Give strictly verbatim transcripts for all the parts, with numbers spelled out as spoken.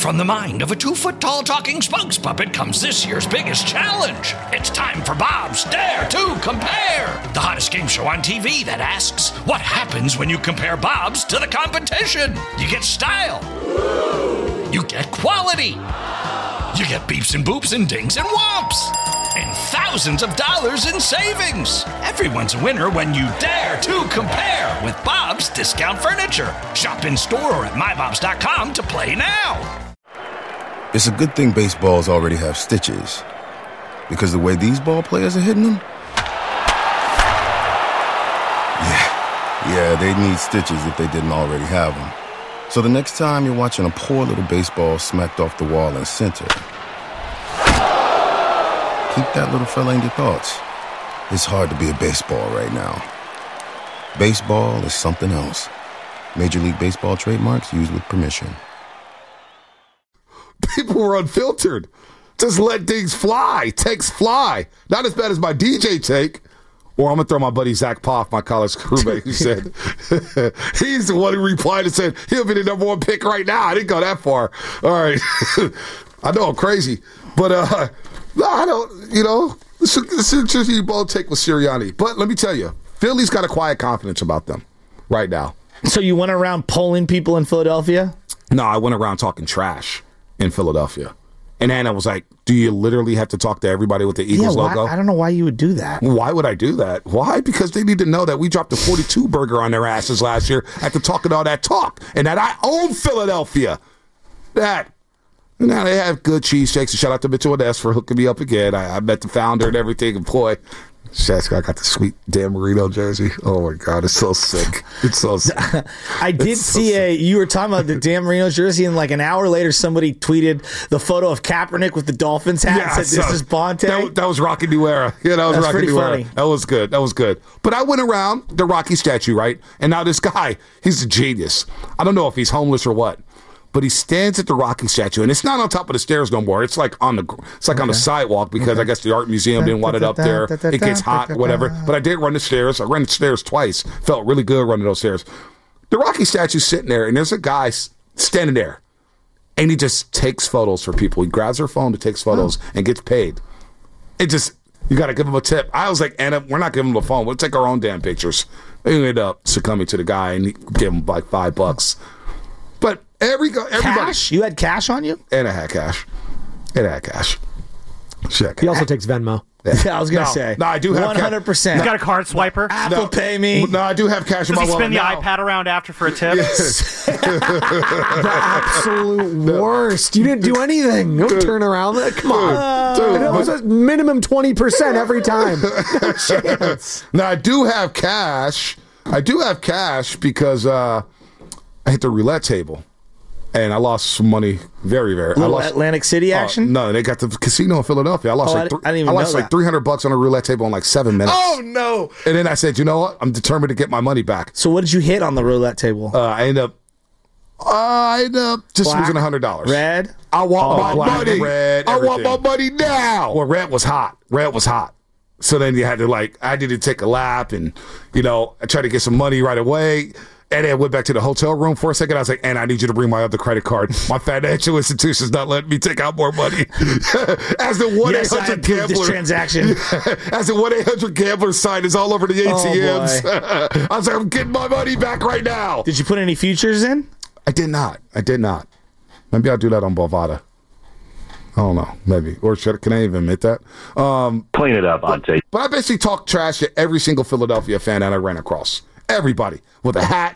From the mind of a two-foot-tall talking spokes puppet comes this year's biggest challenge. It's time for Bob's Dare to Compare, the hottest game show on T V that asks, what happens when you compare Bob's to the competition? You get style. You get quality. You get beeps and boops and dings and whomps. And thousands of dollars in savings. Everyone's a winner when you dare to compare with Bob's Discount Furniture. Shop in store or at my bobs dot com to play now. It's a good thing baseballs already have stitches, because the way these ball players are hitting them, yeah, yeah, they need stitches if they didn't already have them. So the next time you're watching a poor little baseball smacked off the wall in center, keep that little fella in your thoughts. It's hard to be a baseball right now. Baseball is something else. Major League Baseball trademarks used with permission. People were unfiltered. Just let things fly. Takes fly. Not as bad as my D J take. Or I'm going to throw my buddy Zach Poff, my college crewmate, who said, he's the one who replied and said, he'll be the number one pick right now. I didn't go that far. All right. I know I'm crazy. But, uh, no, I don't, you know, this is an interesting bold take with Sirianni. But let me tell you, Philly's got a quiet confidence about them right now. So you went around polling people in Philadelphia? No, I went around talking trash in Philadelphia. And Anna was like, do you literally have to talk to everybody with the Eagles yeah, why, logo? I don't know why you would do that. Why would I do that? Why? Because they need to know that we dropped a forty-two burger on their asses last year after talking all that talk. And that I own Philadelphia. That. Now they have good cheesesteaks. Shout out to Mitchell and S for hooking me up again. I, I met the founder and everything. And boy, Shaq, I got the sweet Dan Marino jersey. Oh my God, it's so sick. It's so sick. I did it's see so a, you were talking about the Dan Marino jersey, and like an hour later, somebody tweeted the photo of Kaepernick with the Dolphins hat Yeah, and said, this so is Bonte. That, that was Rocky New Era. Yeah, that was That's Rocky pretty New funny. Era. That was good. That was good. But I went around the Rocky statue, right? And now this guy, he's a genius. I don't know if he's homeless or what. But he stands at the Rocky statue, and it's not on top of the stairs no more. It's like on the it's like okay. on the sidewalk because okay. I guess the art museum didn't want it up there. It gets hot, whatever. But I did run the stairs. I ran the stairs twice. Felt really good running those stairs. The Rocky statue's sitting there, and there's a guy standing there, and he just takes photos for people. He grabs their phone to takes photos oh. and gets paid. It just you got to give him a tip. I was like, Anna, we're not giving him a phone. We'll take our own damn pictures. We ended up succumbing to the guy and he gave him like five bucks. But every everybody, cash? You had cash on you? And I had cash. And I had cash. Check. He also takes Venmo. Yeah, yeah I was going to no, say. No, I do have one hundred percent. Ca- He's got a card swiper. Apple no, Pay me. No, I do have cash Does in my he wallet spin the now. iPad around after for a tip? Yes. The absolute worst. You didn't do anything. No turn around. Come on. Uh, Dude, it was a minimum twenty percent every time. No chance. Now, I do have cash. I do have cash because uh, I hit the roulette table. And I lost some money very, very. Little I lost, Atlantic City action? Uh, no, they got the casino in Philadelphia. I lost oh, like, I, th- I, didn't even I lost know like three hundred bucks on a roulette table in like seven minutes. Oh, no. And then I said, you know what? I'm determined to get my money back. So what did you hit on the roulette table? Uh, I end up, uh, I end up just Black, losing one hundred dollars. Red? I want oh, my black, money. Red, I want my money now. Well, red was hot. Red was hot. So then you had to like, I had to take a lap and, you know, I tried to get some money right away. And then I went back to the hotel room for a second. I was like, and I need you to bring my other credit card. My financial institution's not letting me take out more money. As the one eight hundred yes, gambler. This transaction. As the one eight hundred gambler sign is all over the A T Ms. Oh, I was like, I'm getting my money back right now. Did you put any futures in? I did not. I did not. Maybe I'll do that on Bovada. I don't know. Maybe. Or should, can I even admit that? Um, Clean it up, I'll take. But I basically talked trash to every single Philadelphia fan that I ran across. Everybody. With a hat.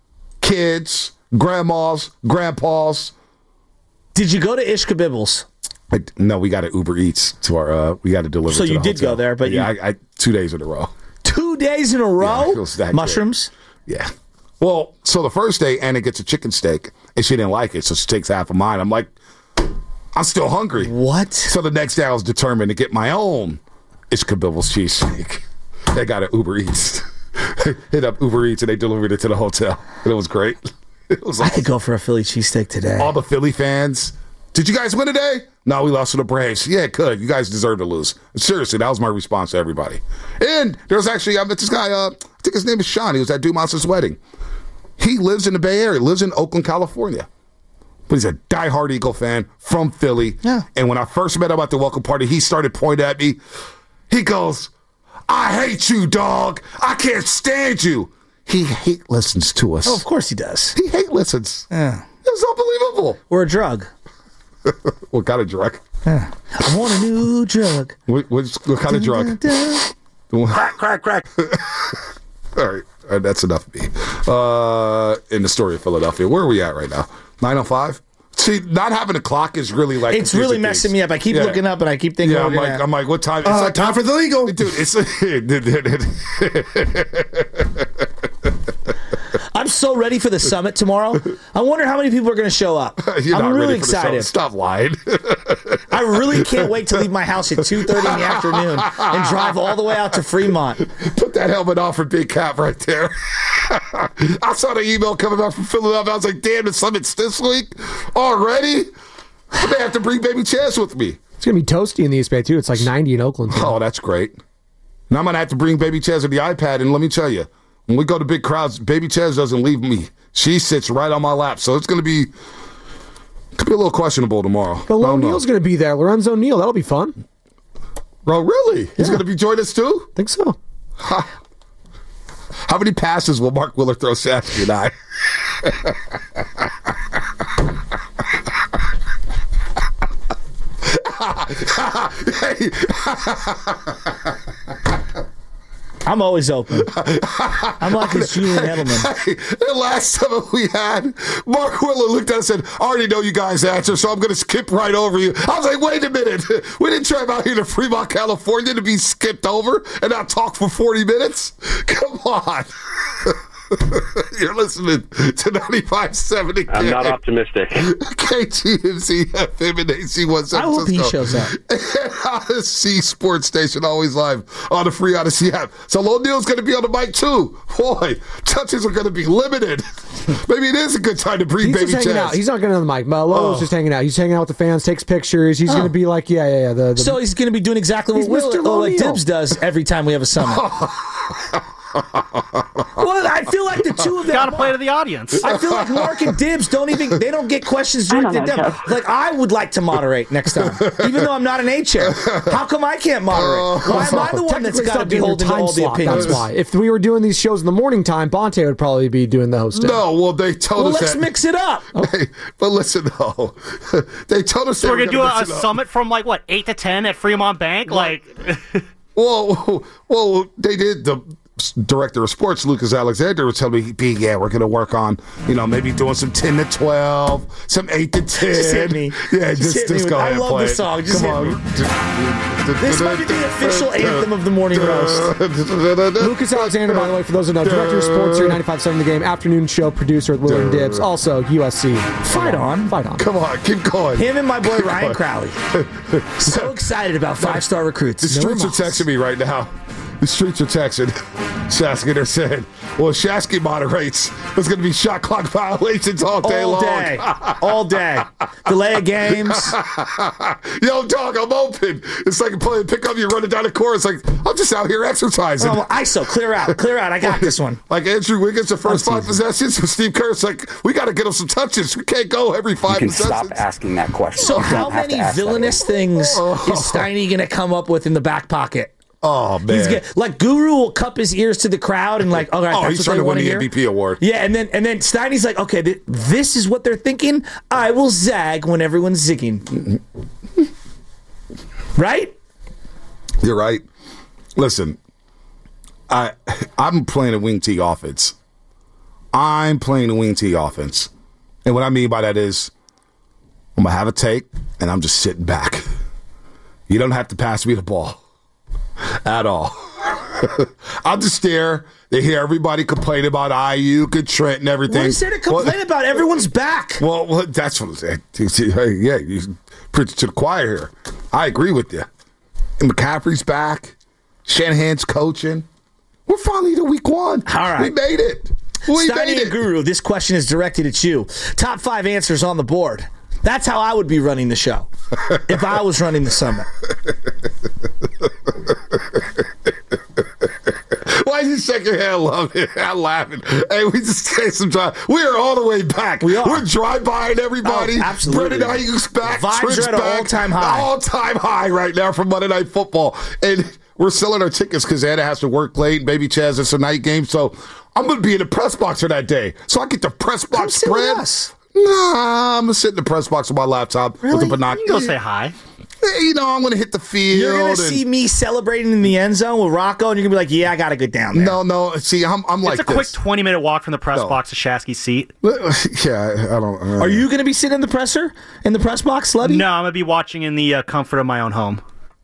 Kids, grandmas, grandpas. Did you go to Ishkabibbles? I, no, we got to Uber Eats to our. Uh, we got to deliver. So to you the did hotel. go there, but yeah, you... I, I two days in a row. Two days in a row. Yeah, it was that Mushrooms. Good. Yeah. Well, so the first day, Anna gets a chicken steak, and she didn't like it, so she takes half of mine. I'm like, I'm still hungry. What? So the next day, I was determined to get my own Ishkabibbles cheesesteak. They got an Uber Eats. Hit up Uber Eats and they delivered it to the hotel. And it was great. It was I awesome. could go for a Philly cheesesteak today. All the Philly fans. Did you guys win today? No, we lost to the Braves. Yeah, it could. You guys deserve to lose. Seriously, that was my response to everybody. And there was actually, I met this guy, uh, I think his name is Sean. He was at Dumas's wedding. He lives in the Bay Area, lives in Oakland, California. but he's a diehard Eagle fan from Philly. Yeah. And when I first met him at the welcome party, he started pointing at me. He goes, I hate you, dog. I can't stand you. He hate listens to us. Oh, of course he does. He hate listens. Yeah. It was unbelievable. Or a drug. What kind of drug? Yeah. I want a new drug. What, what, what kind of drug? Crack, crack, crack. All right. All right, that's enough of me. Uh, in the story of Philadelphia. Where are we at right now? nine oh five? See, not having a clock is really like It's really messing me up. I keep yeah. looking up and I keep thinking, yeah, oh, I'm, yeah. like, I'm like, what time? It's Uh, like, time for the legal. Dude, it's. I'm so ready for the summit tomorrow. I wonder how many people are going to show up. You're I'm not really ready for the excited. Stop lying. I really can't wait to leave my house at two thirty in the afternoon and drive all the way out to Fremont. Put that helmet on for Big Cap right there. I saw the email coming back from Philadelphia. I was like, damn, the summit's this week already? I may have to bring Baby Chaz with me. It's going to be toasty in the East Bay, too. It's like ninety in Oakland. Too. Oh, that's great. Now I'm going to have to bring Baby Chaz with the iPad, and let me tell you, when we go to big crowds, Baby Chaz doesn't leave me. She sits right on my lap, so it's going to be could be a little questionable tomorrow. But O'Neal's going to be there. Lorenzo Neal. That'll be fun. Bro, really? He's Yeah. going to be joining us too? I think so. Ha. How many passes will Mark Willard throw Shasky and I? I'm always open. I'm like this Julian Edelman. Hey, the last time we had, Mark Willard looked at us and said, I already know you guys' answer, so I'm going to skip right over you. I was like, wait a minute. We didn't drive out here to Fremont, California to be skipped over and not talk for forty minutes? Come on. You're listening to ninety-five seventy. I'm not optimistic. K G M Z F M and A C one San I hope he Francisco. shows up. And Odyssey Sports Station, always live on the free Odyssey app. So O'Neal's going to be on the mic too. Boy, touches are going to be limited. Maybe it is a good time to bring He's Baby just hanging Chaz. out. He's not getting on the mic. Uh, Lolo's Oh. just hanging out. He's hanging out with the fans, takes pictures. He's Oh. going to be like, yeah, yeah, yeah. The, the, So he's going to be doing exactly what He's Will, Mister oh, like O'Neal. Dibbs does every time we have a summit. Well, I feel like the two of them Got to play to the audience. I feel like Mark and Dibbs don't even they don't get questions directed at them. Like I would like to moderate next time, even though I'm not an A chair. How come I can't moderate? Why am I the one that's Technically, got to stop be doing your holding to time all the slot. opinions? That's why. If we were doing these shows in the morning time, Bonte would probably be doing the hosting. No, well, they told Well, us let's that. mix it up. Hey, but listen, though. They told us So they we're were gonna do a, a mix it up. summit from like what eight to ten at Fremont Bank. Like, Well, well, they did. The director of sports, Lucas Alexander, was telling me, "B, yeah, we're going to work on, you know, maybe doing some ten to twelve, some eight to ten. Just hit me. Yeah, Just just, hit just me go with- I ahead and love play the it. song. Just Come hit on. This might be the official anthem of the morning roast. Lucas Alexander, by the way, for those who know, director of sports here, ninety-five seven The Game, afternoon show producer with William Dibbs, also U S C. Fight on. Fight on. Come on, keep going. Him and my boy Ryan Crowley. So excited about five star The recruits. streets are texting me right now. The streets are texting. Shasky, they're saying, well, if Shasky moderates, there's going to be shot clock violations all day all long. day, all day. Delay of games. Yo, dog, I'm open. It's like playing pick up, you're running down the court. It's like, I'm just out here exercising. Oh, I S O, clear out, clear out. I got this one. Like Andrew Wiggins, the first five possessions with Steve Kerr's like, we got to get him some touches. We can't go every five You can possessions. stop asking that question. So You how don't have to many ask that villainous anymore. things is Steiny going to come up with in the back pocket? Oh, man. He's get, like Guru will cup his ears to the crowd and like, all right, oh, that's he's what trying they to win want the hear. M V P award. Yeah, and then and then Steiny's like, okay, th- this is what they're thinking. I will zag when everyone's zigging. Right? You're right. Listen, I I'm playing a wing tee offense. I'm playing a wing tee offense. And what I mean by that is I'm gonna have a take and I'm just sitting back. You don't have to pass me the ball at all. I'll just stare. They hear everybody complain about I U and Trent and everything. What is there to complain Well- about? Everyone's back. Well, well, that's what I'm saying. Yeah, you preach to the choir here. I agree with you. And McCaffrey's back. Shanahan's coaching. We're finally to week one. All right. We made it. We Steiny made and it. Guru, this question is directed at you. Top five answers on the board. That's how I would be running the show if I was running the summit. Why is he shaking I love it. I'm laughing. Hey, we just take some time. We are all the way back. We are. We're drive-bying everybody. Oh, absolutely. Brendan Ayuk's back. Vibes Trent's are at an back. all-time high. All-time high right now for Monday Night Football. And we're selling our tickets because Anna has to work late. Baby Chaz, it's a night game. So I'm going to be in the press box for that day. So I get the press box Come sit with spread. us. Nah, I'm going to sit in the press box on my laptop Really? with the You can go binoculars. say hi. You know, I'm going to hit the field. You're going to and- see me celebrating in the end zone with Rocco, and you're going to be like, yeah, I got to go down there. No, no. See, I'm, I'm like It's a quick this. twenty minute walk from the press No. box to Shasky's seat. Yeah, I don't. Uh, Are you going to be sitting in the presser, in the press box, Slubby? No, I'm going to be watching in the uh, comfort of my own home.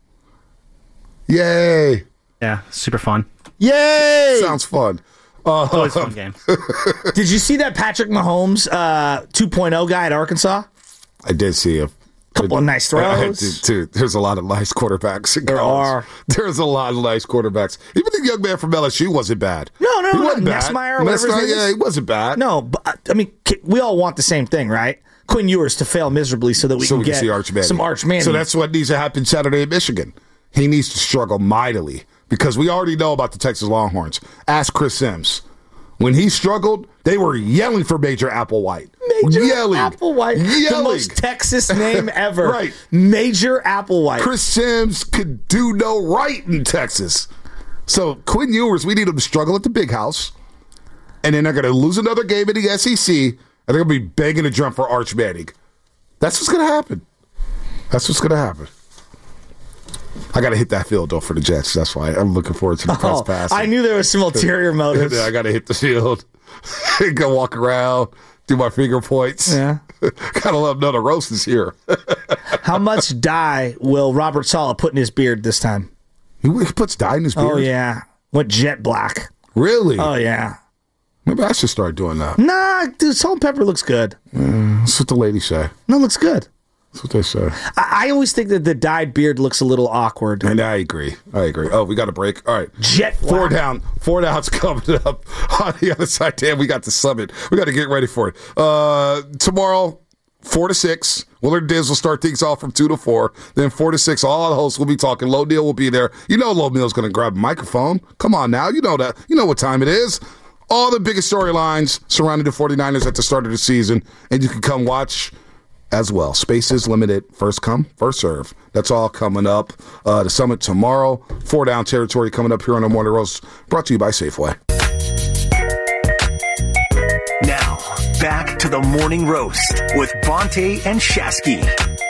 Yay! Yeah, super fun. Yay! Sounds fun. Uh, Always a fun game. Did you see that Patrick Mahomes uh, two point oh guy at Arkansas? I did see a Couple of nice throws. Dude, dude, there's a lot of nice quarterbacks. In There college. are. There's a lot of nice quarterbacks. Even the young man from L S U wasn't bad. No, no, he no, wasn't not bad. Nessmeyer or whatever his Nessmeyer, name is. yeah, he wasn't bad. No, but I mean, ki- we all want the same thing, right? Quinn Ewers to fail miserably so that we so can we can get see Arch Manning. some Arch Manning. So that's what needs to happen Saturday in Michigan. He needs to struggle mightily because we already know about the Texas Longhorns. Ask Chris Sims. When he struggled, they were yelling for Major Applewhite. Major yelling. Applewhite. Yelling. The most Texas name ever. Right. Major Applewhite. Chris Sims could do no right in Texas. So Quinn Ewers, we need him to struggle at the big house. And then they're going to lose another game in the S E C. And they're going to be begging to jump for Arch Manning. That's what's going to happen. That's what's going to happen. I got to hit that field, though, for the Jets. That's why I'm looking forward to the press Oh, pass. I knew there was some ulterior motives. I got to hit the field. Go walk around, do my finger points. Yeah. Gotta let them know the roast is here. How much dye will Robert Saleh put in his beard this time? He puts dye in his beard? Oh, yeah. Went jet black. Really? Oh, yeah. Maybe I should start doing that. Nah, dude, salt and pepper looks good. That's what the ladies say. No, it looks good. That's what they say. I, I always think that the dyed beard looks a little awkward. And I agree. I agree. Oh, we got a break. All right. Jet Four black. down. Four down's coming up on the other side. Damn, we got the summit. We got to get ready for it. Uh, tomorrow, four to six. Willard Diz will start things off from two to four. Then four to six, all the hosts will be talking. Low Neal will be there. You know Low Neal's going to grab a microphone. Come on now. You know that. You know what time it is. All the biggest storylines surrounding the 49ers at the start of the season. And you can come watch as well. Space is limited. First come, first serve. That's all coming up. Uh, the summit tomorrow. Four down territory coming up here on the Morning Roast. Brought to you by Safeway. Now, back to the Morning Roast with Bonte and Shasky.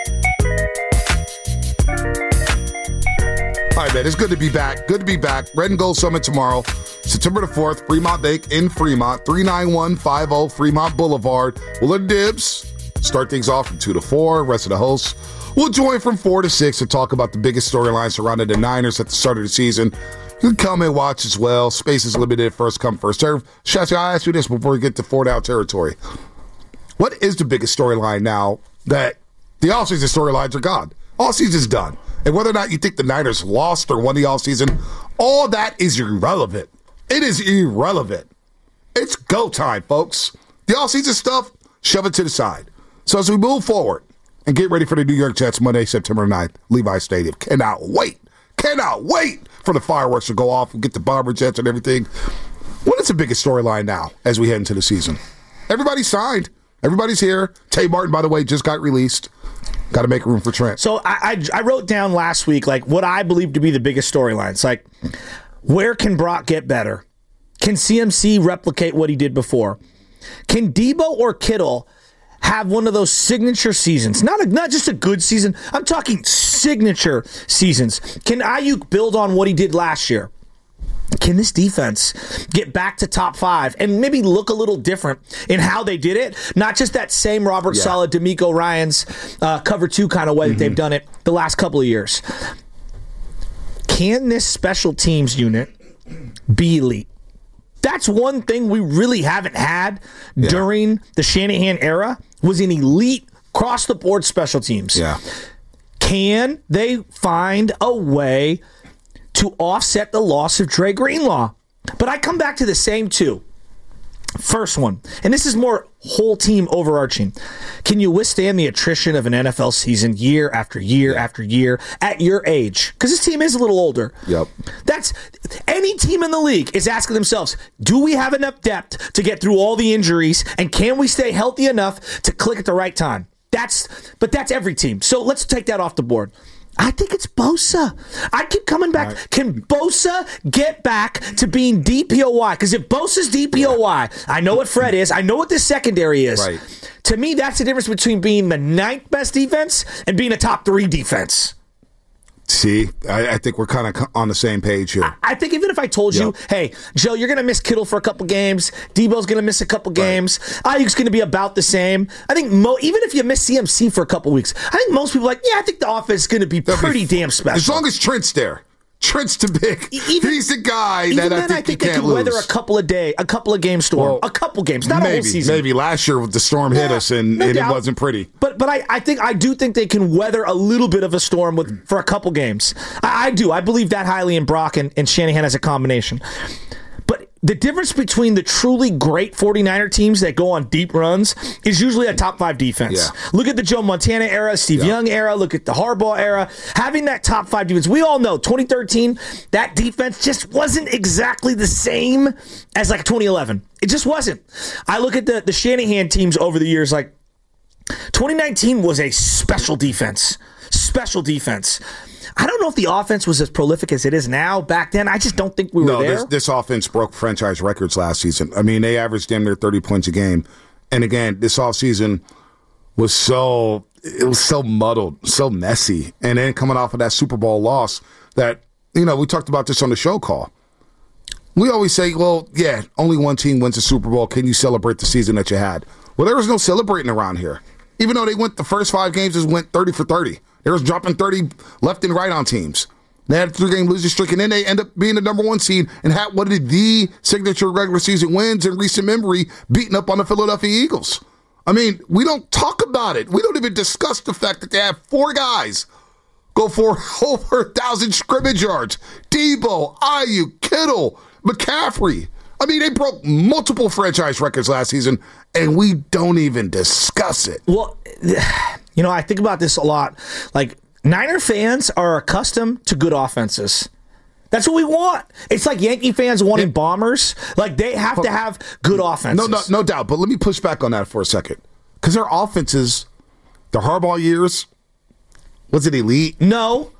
All right, man. It's good to be back. Good to be back. Red and Gold Summit tomorrow. September the fourth. Fremont Bank in Fremont. three nine one five zero Fremont Boulevard. Willard Dibs. Start things off from two to four. Rest of the hosts will join from four to six to talk about the biggest storylines surrounding the Niners at the start of the season. You can come and watch as well. Space is limited. First come, first serve. Shasky, I'll ask you this before we get to four down territory. What is the biggest storyline now that the offseason storylines are gone? All season's done. And whether or not you think the Niners lost or won the offseason, all that is irrelevant. It is irrelevant. It's go time, folks. The offseason stuff, shove it to the side. So as we move forward and get ready for the New York Jets Monday, September ninth, Levi Stadium. Cannot wait. Cannot wait for the fireworks to go off. We'll get the bomber jets and everything. What is the biggest storyline now as we head into the season? Everybody's signed. Everybody's here. Tay Martin, by the way, just got released. Got to make room for Trent. So I, I I wrote down last week like what I believe to be the biggest storylines. Like, where can Brock get better? Can C M C replicate what he did before? Can Debo or Kittle have one of those signature seasons? Not a, not just a good season. I'm talking signature seasons. Can Ayuk build on what he did last year? Can this defense get back to top five and maybe look a little different in how they did it? Not just that same Robert Yeah. Saleh, D'Amico Ryans uh, cover two kind of way Mm-hmm. that they've done it the last couple of years. Can this special teams unit be elite? That's one thing we really haven't had Yeah. during the Shanahan era was an elite across-the-board special teams. Yeah. Can they find a way to offset the loss of Dre Greenlaw? But I come back to the same two. First one, and this is more whole team overarching. Can you withstand the attrition of an N F L season year after year after year at your age? Because this team is a little older. Yep. That's any team in the league is asking themselves, do we have enough depth to get through all the injuries, and can we stay healthy enough to click at the right time? That's but that's every team. So let's take that off the board. I think it's Bosa. I keep coming back. Right. Can Bosa get back to being D P O Y? Because if Bosa's D P O Y, I know what Fred is. I know what this secondary is. Right. To me, that's the difference between being the ninth best defense and being a top three defense. See, I, I think we're kind of on the same page here. I, I think even if I told you, yep. hey, Joe, you're going to miss Kittle for a couple games. Debo's going to miss a couple games. Right. Ayuk's going to be about the same. I think mo- even if you miss C M C for a couple weeks, I think most people are like, yeah, I think the offense is going to be That'll pretty be, damn special. As long as Trent's there. Trent's too big. Even, He's the guy even that then, I think, I think you they can't could lose. weather a couple of day, a couple of game storm, well, a couple games, not maybe, a whole season. Maybe last year the storm yeah, hit us and, no and it doubt. wasn't pretty. But but I, I think I do think they can weather a little bit of a storm with for a couple games. I, I do. I believe that highly in Brock and, and Shanahan as a combination. But the difference between the truly great 49er teams that go on deep runs is usually a top five defense. Yeah. Look at the Joe Montana era, Steve yeah. Young era, look at the Harbaugh era. Having that top five defense, we all know twenty thirteen, that defense just wasn't exactly the same as like twenty eleven. It just wasn't. I look at the, the Shanahan teams over the years, like twenty nineteen was a special defense. Special defense. I don't know if the offense was as prolific as it is now. Back then, I just don't think we were no, there. This, this offense broke franchise records last season. I mean, they averaged damn near thirty points a game. And again, this offseason was so it was so muddled, so messy. And then coming off of that Super Bowl loss that, you know, we talked about this on the show call. We always say, well, yeah, only one team wins the Super Bowl. Can you celebrate the season that you had? Well, there was no celebrating around here. Even though they went the first five games, just went thirty for thirty. They was dropping thirty left and right on teams. They had a three-game losing streak, and then they end up being the number one seed and had one of the signature regular season wins in recent memory, beating up on the Philadelphia Eagles. I mean, we don't talk about it. We don't even discuss the fact that they have four guys go for over a thousand scrimmage yards. Debo, Ayuk, Kittle, McCaffrey. I mean, they broke multiple franchise records last season, and we don't even discuss it. Well, you know, I think about this a lot. Like, Niner fans are accustomed to good offenses. That's what we want. It's like Yankee fans wanting yeah. bombers. Like, they have to have good offenses. No, no, no doubt. But let me push back on that for a second. Because their offenses, the Harbaugh years, was it elite? No.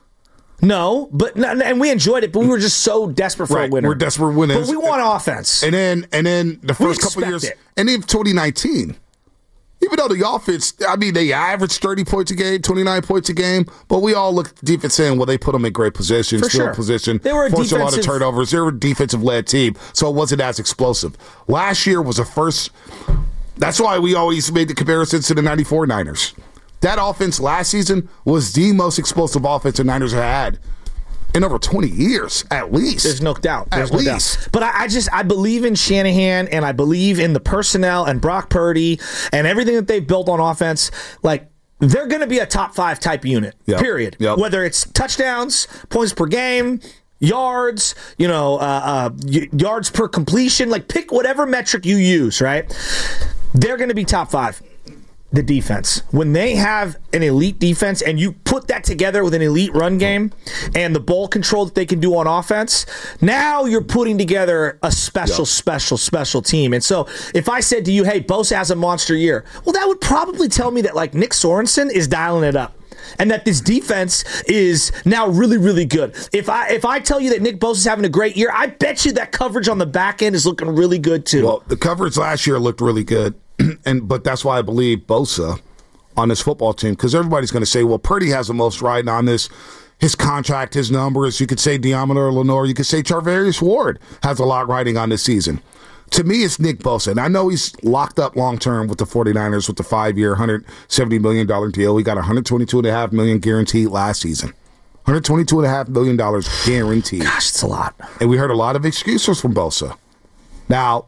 No, but and we enjoyed it, but we were just so desperate for right, a winner. We're desperate winners. But we want offense. And then and then the first couple years, it. and then twenty nineteen, even though the offense, I mean, they averaged thirty points a game, twenty-nine points a game, but we all look at the defense saying, well, they put them in great positions, for field sure. position, they were a forced a lot of defensive... turnovers. They were a defensive-led team, so it wasn't as explosive. Last year was a first. That's why we always made the comparisons to the ninety-four Niners. That offense last season was the most explosive offense the Niners have had in over twenty years, at least. There's no doubt. There's at no least. doubt. But I, I just, I believe in Shanahan, and I believe in the personnel and Brock Purdy and everything that they've built on offense. Like, they're going to be a top five type unit, yep. period. Yep. Whether it's touchdowns, points per game, yards, you know, uh, uh, y- yards per completion, like pick whatever metric you use, right? They're going to be top five. The defense. When they have an elite defense and you put that together with an elite run game and the ball control that they can do on offense, now you're putting together a special, yep. special, special team. And so if I said to you, hey, Bosa has a monster year, well, that would probably tell me that like Nick Sorensen is dialing it up. And that this defense is now really, really good. If I if I tell you that Nick Bosa is having a great year, I bet you that coverage on the back end is looking really good too. Well, the coverage last year looked really good. And but that's why I believe Bosa on this football team, because everybody's going to say, well, Purdy has the most riding on this. His contract, his numbers. You could say Deommodore Lenoir. You could say Charvarius Ward has a lot riding on this season. To me, it's Nick Bosa. And I know he's locked up long-term with the 49ers with the five-year, one hundred seventy million dollars deal. He got one hundred twenty-two point five million dollars guaranteed last season. one hundred twenty-two point five million dollars guaranteed. Gosh, it's a lot. And we heard a lot of excuses from Bosa. Now,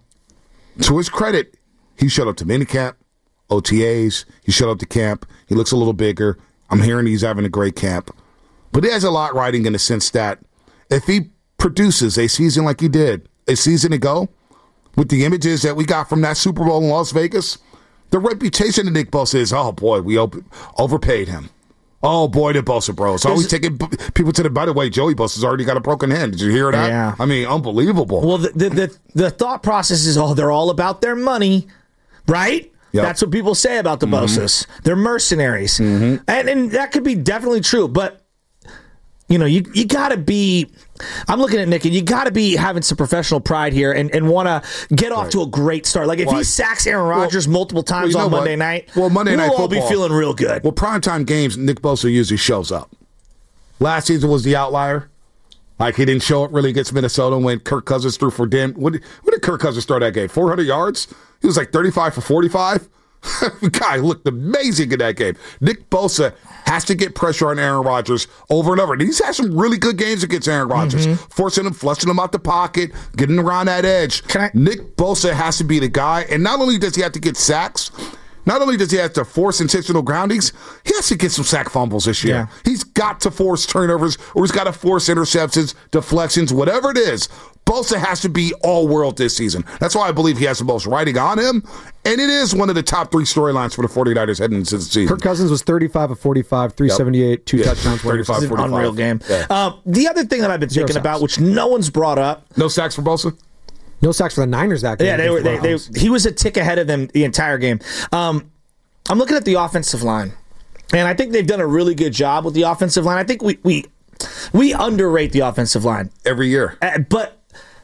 to his credit, he showed up to minicamp, O T As. He showed up to camp. He looks a little bigger. I'm hearing he's having a great camp. But he has a lot riding in the sense that if he produces a season like he did a season ago, with the images that we got from that Super Bowl in Las Vegas, the reputation of Nick Bosa is, oh, boy, we op- overpaid him. Oh, boy, the Bosa bros. Always taking people to the, by the way, Joey Bosa's already got a broken hand. Did you hear that? Yeah. I mean, unbelievable. Well, the, the, the, the thought process is, oh, they're all about their money, right? Yep. That's what people say about the mm-hmm. Bosas. They're mercenaries. Mm-hmm. And, and that could be definitely true, but you know, you you got to be, I'm looking at Nick, and you got to be having some professional pride here and, and want to get off right. to a great start. Like, if well, he sacks Aaron Rodgers well, multiple times well, you know on Monday what? night, well, Monday we'll night all football, be feeling real good. Well, primetime games, Nick Bosa usually shows up. Last season was the outlier. Like, he didn't show up really against Minnesota when Kirk Cousins threw for damn, what did, what did Kirk Cousins throw that game? four hundred yards? He was like thirty-five for forty-five. The guy looked amazing in that game. Nick Bosa has to get pressure on Aaron Rodgers over and over. And he's had some really good games against Aaron Rodgers, mm-hmm. forcing him, flushing him out the pocket, getting around that edge. Can I- Nick Bosa has to be the guy. And not only does he have to get sacks, not only does he have to force intentional groundings, he has to get some sack fumbles this year. Yeah. He's got to force turnovers, or he's got to force interceptions, deflections, whatever it is. Bosa has to be all-world this season. That's why I believe he has the most writing on him, and it is one of the top three storylines for the 49ers heading into the season. Kirk Cousins was thirty-five of forty-five, three seventy-eight, yep. two yeah. touchdowns. thirty-five, this is an forty-five. Unreal game. Yeah. Um, the other thing that I've been Zero thinking sacks. about, which no one's brought up. No sacks for Bosa? No sacks for the Niners that game. Yeah, they were. They, they, he was a tick ahead of them the entire game. Um, I'm looking at the offensive line, and I think they've done a really good job with the offensive line. I think we we we underrate the offensive line Every year. Uh, but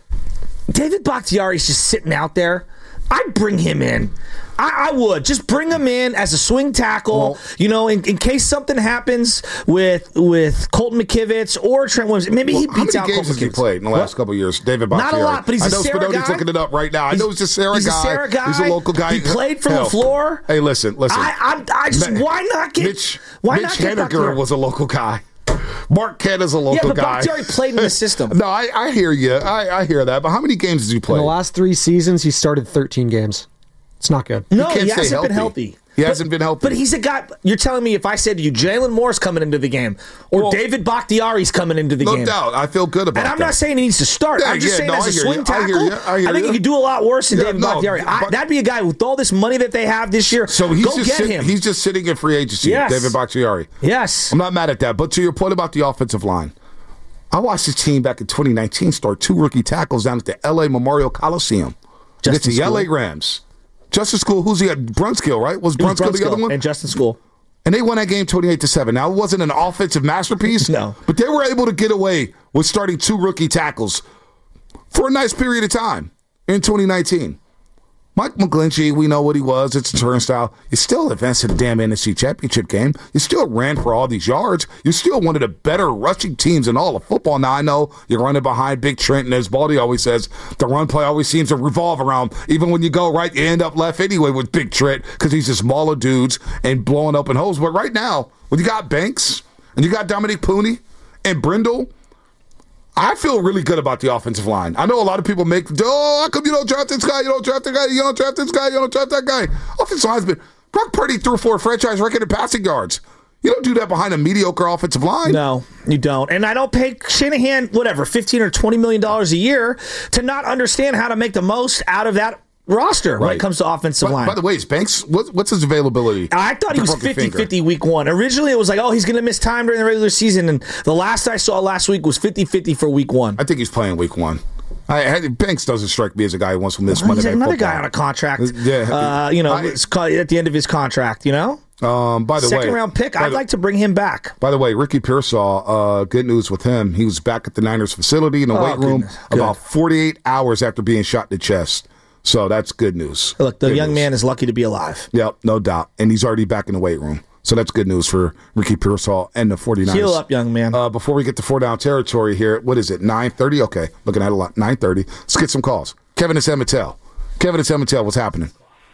David Bakhtiari's just sitting out there. I'd bring him in. I, I would. Just bring him in as a swing tackle, well, you know, in, in case something happens with with Colton McKivitz or Trent Williams. Maybe well, he beats out How many games has he played in the last what? couple of years? David Bakhtiari. Not a lot, but he's I a know Sarah Spadone's guy. looking it up right now. I know he's a Sarah he's guy. He's a Sarah guy. He's a local guy. He played from Hell, the floor. Hey, listen, listen. I, I, I just, why not get Mitch, why Mitch not get Henniger Bakhtiari? was a local guy. Mark Kent is a local yeah, but guy. Bakhtiari played in the system. No, I, I hear you. I, I hear that. But how many games did he play? In the last three seasons, he started thirteen games. It's not good. No, he, he hasn't healthy. been healthy. He but, hasn't been healthy. But he's a guy. You're telling me if I said to you, Jalen Moore's coming into the game, or well, David Bakhtiari's coming into the no game. No doubt. I feel good about that. And I'm that. not saying he needs to start. Yeah, I'm just yeah, saying no, as I a hear swing you. tackle, I, hear you. I, hear I think you. he could do a lot worse than yeah, David no, Bakhtiari. I, but, that'd be a guy with all this money that they have this year. So he's go just get sit, him. He's just sitting in free agency, yes. David Bakhtiari. Yes. I'm not mad at that. But to your point about the offensive line, I watched this team back in twenty nineteen start two rookie tackles down at the L A Memorial Coliseum against the L A Rams. Justin School, who's he at? Brunskill, right? Was Brunskill the other one? And Justin School. And they won that game twenty-eight to seven. Now, it wasn't an offensive masterpiece. No. But they were able to get away with starting two rookie tackles for a nice period of time in twenty nineteen. Mike McGlinchey, we know what he was. It's a turnstile. You still advanced to the damn N F C Championship game. You still ran for all these yards. You're still one of the better rushing teams in all of football. Now, I know you're running behind Big Trent, and as Baldy always says, the run play always seems to revolve around. Even when you go right, you end up left anyway with Big Trent because he's a smaller dudes and blowing open holes. But right now, when you got Banks and you got Dominic Pooney and Brindle, I feel really good about the offensive line. I know a lot of people make, oh, how come you don't draft this guy? You don't draft that guy. You don't draft this guy. You don't draft that guy. Offensive lineman. Brock Purdy threw for a franchise record in passing yards. You don't do that behind a mediocre offensive line. No, you don't. And I don't pay Shanahan, whatever, fifteen or twenty million dollars a year to not understand how to make the most out of that roster right. when it comes to offensive by, line. By the way, is Banks, what, what's his availability? I thought he was fifty-fifty week one. Originally, it was like, oh, he's going to miss time during the regular season. And the last I saw last week was fifty-fifty for week one. I think he's playing week one. I, I, Banks doesn't strike me as a guy who wants to miss well, Monday Night Football. He's another guy on a contract. Yeah. Uh, you know, I, it's at the end of his contract, you know? Um, by the Second way, Second round pick. I'd the, like to bring him back. By the way, Ricky Pearsall, uh, good news with him. He was back at the Niners facility in the oh, weight room Good. about forty-eight hours after being shot in the chest. So that's good news. Look, the good young news. man is lucky to be alive. Yep, no doubt. And he's already back in the weight room. So that's good news for Ricky Pearsall and the 49ers. Heal up, young man. Uh, before we get to four down territory here, what is it, nine thirty? Okay, looking at a lot, nine thirty. Let's get some calls. Kevin and San Mateo. Kevin and San Mateo, what's happening?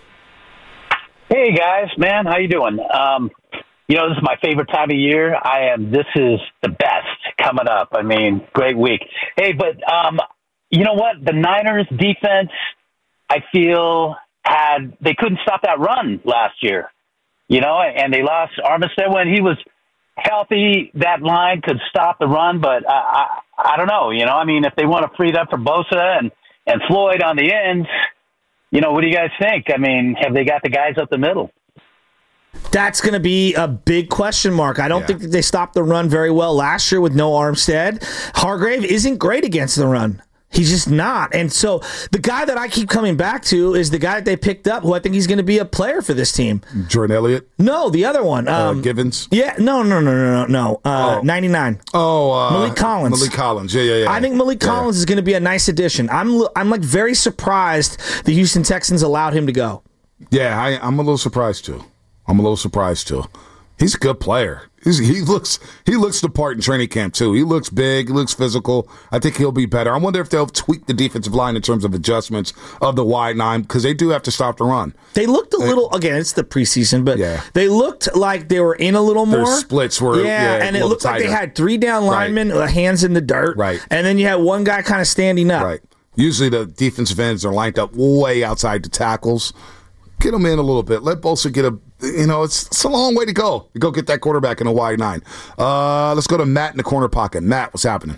Hey, guys, man, how you doing? Um, you know, this is my favorite time of year. I am, this is the best coming up. I mean, great week. Hey, but um, you know what? The Niners defense, I feel, had, they couldn't stop that run last year, you know, and they lost Armstead when he was healthy. That line could stop the run, but I, I, I don't know, you know, I mean, if they want to free it up for Bosa and And Floyd on the ends, you know, what do you guys think? I mean, have they got the guys up the middle? That's going to be a big question mark. I don't Yeah. think that they stopped the run very well last year with no Armstead. Hargrave isn't great against the run. He's just not. And so the guy that I keep coming back to is the guy that they picked up, who I think he's going to be a player for this team. Jordan Elliott, No, the other one. uh, Um, Givens. yeah, no, no, no, no, no, no. Uh, Oh. ninety-nine. Oh, uh, Malik Collins. Malik Collins. Yeah, yeah, yeah. I think Malik Yeah. Collins is going to be a nice addition. I'm, I'm like very surprised the Houston Texans allowed him to go. Yeah, I, I'm a little surprised too. I'm a little surprised too. He's a good player. He's, he looks he looks the part in training camp too. He looks big. He looks physical. I think he'll be better. I wonder if they'll tweak the defensive line in terms of adjustments of the wide nine because they do have to stop the run. They looked a little, again, it's the preseason, but Yeah. they looked like they were in a little Their more. splits were yeah, yeah, and a it little looked like they tighter. had three down linemen, uh, hands in the dirt, Right. and then you had one guy kind of standing up. Right. Usually the defensive ends are lined up way outside the tackles. Get them in a little bit. Let Bosa get a, you know, it's, it's a long way to go. You go get that quarterback in a wide nine. Uh, let's go to Matt in the corner pocket. Matt, what's happening?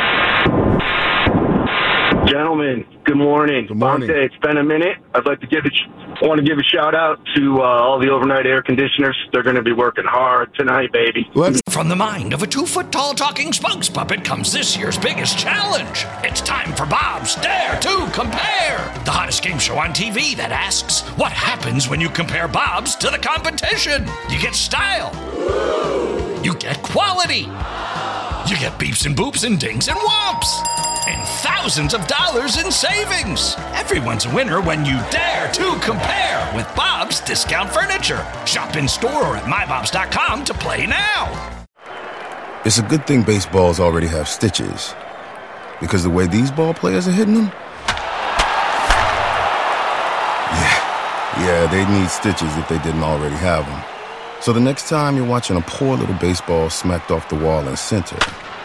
Gentlemen, good morning. Good morning. Bonte, it's been a minute. I'd like to give a, I want to give a shout out to uh, all the overnight air conditioners. They're going to be working hard tonight, baby. Let's From the mind of a two-foot-tall talking spokes puppet comes this year's biggest challenge. It's time for Bob's Dare to Compare, the hottest game show on T V that asks, what happens when you compare Bob's to the competition? You get style. You get quality. You get beeps and boops and dings and whomps. And thousands of dollars in savings. Everyone's a winner when you dare to compare with Bob's Discount Furniture. Shop in store or at my bobs dot com to play now. It's a good thing baseballs already have stitches. Because the way these ball players are hitting them? Yeah, yeah, they need stitches if they didn't already have them. So the next time you're watching a poor little baseball smacked off the wall in center,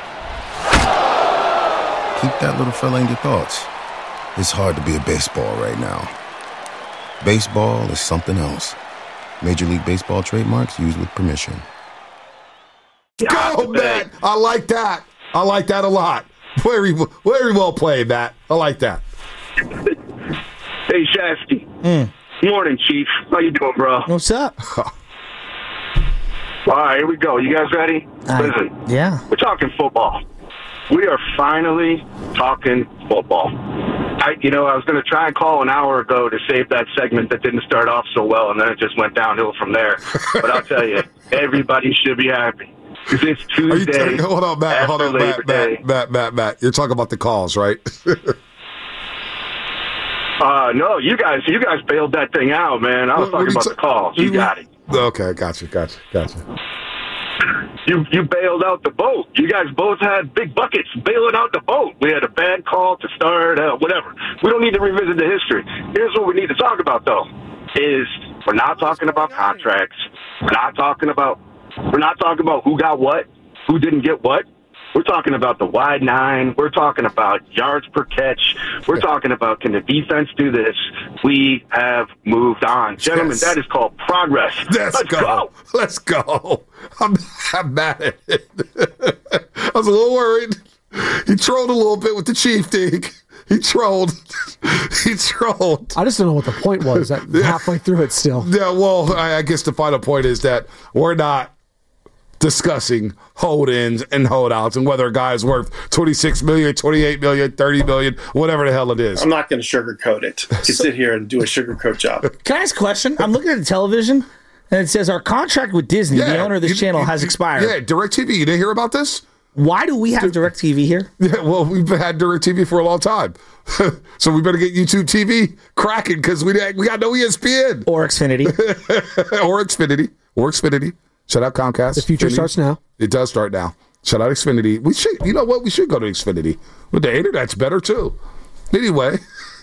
keep that little fella in your thoughts. It's hard to be a baseball right now. Baseball is something else. Major League Baseball trademarks used with permission. go, Matt. I like that. I like that a lot. Very, very well played, Matt. I like that. Hey, Shasky. Mm. Morning, Chief. How you doing, bro? What's up? All right, here we go. You guys ready? Uh, Listen, yeah. we're talking football. We are finally talking football. I, you know, I was going to try and call an hour ago to save that segment that didn't start off so well, and then it just went downhill from there. But I'll tell you, everybody should be happy. Because it's Are you Tuesday. t- hold on, Matt. Hold on, after Matt, Labor Day. Matt, Matt, Matt, Matt. You're talking about the calls, right? Uh, no, you guys, you guys bailed that thing out, man. I was What- what talking are you about ta- the calls. You got it. Okay, gotcha, gotcha, gotcha. You you bailed out the boat. You guys both had big buckets bailing out the boat. We had a bad call to start, uh, whatever. We don't need to revisit the history. Here's what we need to talk about, though, is we're not talking about contracts. We're not talking about we're not talking about who got what, who didn't get what. We're talking about the wide nine. We're talking about yards per catch. We're talking about, can the defense do this? We have moved on. Gentlemen, Yes. that is called progress. Let's, Let's go. go. Let's go. I'm, I'm mad at it. I was a little worried. He trolled a little bit with the Chief dig. He trolled. He trolled. I just don't know what the point was. I'm halfway through it still. Yeah, well, I, I guess the final point is that we're not discussing hold-ins and holdouts and whether a guy is worth twenty-six million, twenty-eight million, thirty million, whatever the hell it is. I'm not going to sugarcoat it. You can sit here and do a sugarcoat job. Can I ask a question? I'm looking at the television, and it says our contract with Disney, the owner of this you- channel, you- has expired. Yeah, DirecTV. You didn't hear about this? Why do we have DirecTV here? Yeah, well, we've had DirecTV for a long time. So we better get YouTube T V cracking because we, we got no E S P N. Or Xfinity. or Xfinity. Or Xfinity. Shout out Comcast. The future Xfinity. starts now. It does start now. Shout out Xfinity. We should, you know what? We should go to Xfinity. But the internet's better too. Anyway,